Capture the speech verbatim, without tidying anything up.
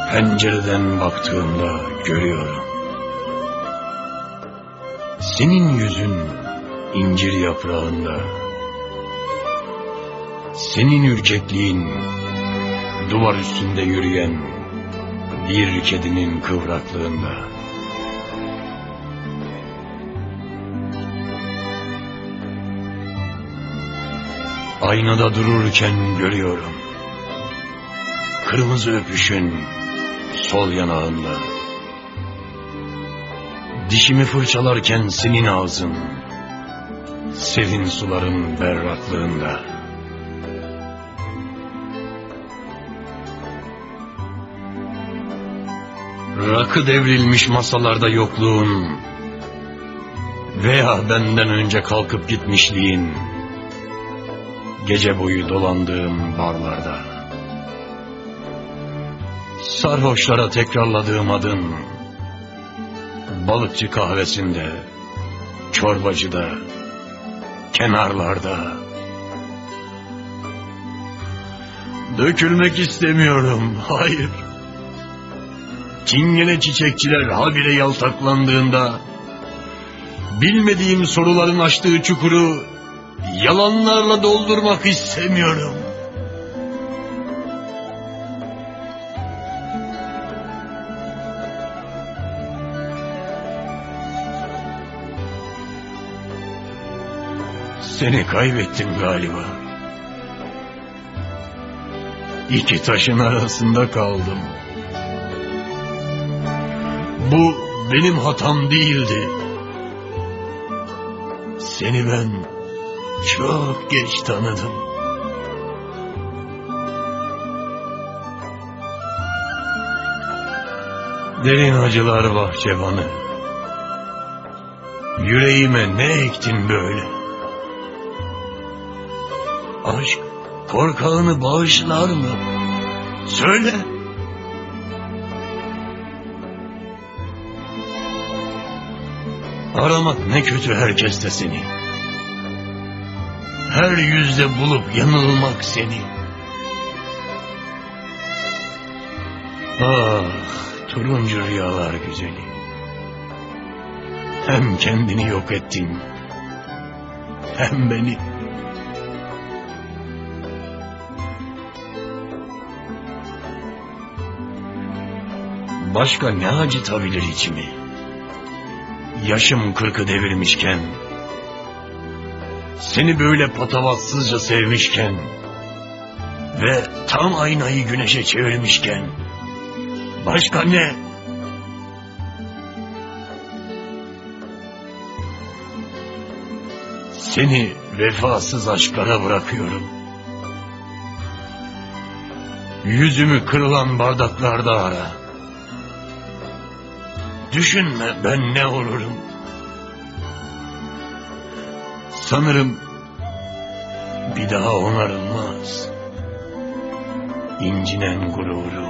Pencereden baktığımda görüyorum. Senin yüzün incir yaprağında. Senin ürkekliğin duvar üstünde yürüyen bir kedinin kıvraklığında. Aynada dururken görüyorum. Kırmızı öpüşün sol yanağında. Dişimi fırçalarken senin ağzın, serin suların berraklığında. Rakı devrilmiş masalarda yokluğun veya benden önce kalkıp gitmişliğin, gece boyu dolandığım barlarda. Sarhoşlara tekrarladığım adın, balıkçı kahvesinde, çorbacıda, kenarlarda. Dökülmek istemiyorum, hayır. Çingene çiçekçiler habire yaltaklandığında, bilmediğim soruların açtığı çukuru yalanlarla doldurmak istemiyorum. Seni kaybettim galiba. İki taşın arasında kaldım. Bu benim hatam değildi. Seni ben çok geç tanıdım. Derin acılar bahçıvanı. Yüreğime ne ektin böyle? Aşk korkağını bağışlar mı? Söyle. Aramak ne kötü herkeste seni. Her yüzde bulup yanılmak seni. Ah, turuncu rüyalar güzeli. Hem kendini yok ettin, hem beni. Başka ne acıtabilir içimi? Yaşım kırkı devirmişken, seni böyle patavatsızca sevmişken ve tam aynayı güneşe çevirmişken, başka ne? Seni vefasız aşklara bırakıyorum. Yüzümü kırılan bardaklarda ara. Düşünme ben ne olurum. Sanırım bir daha onarılmaz incinen gururum.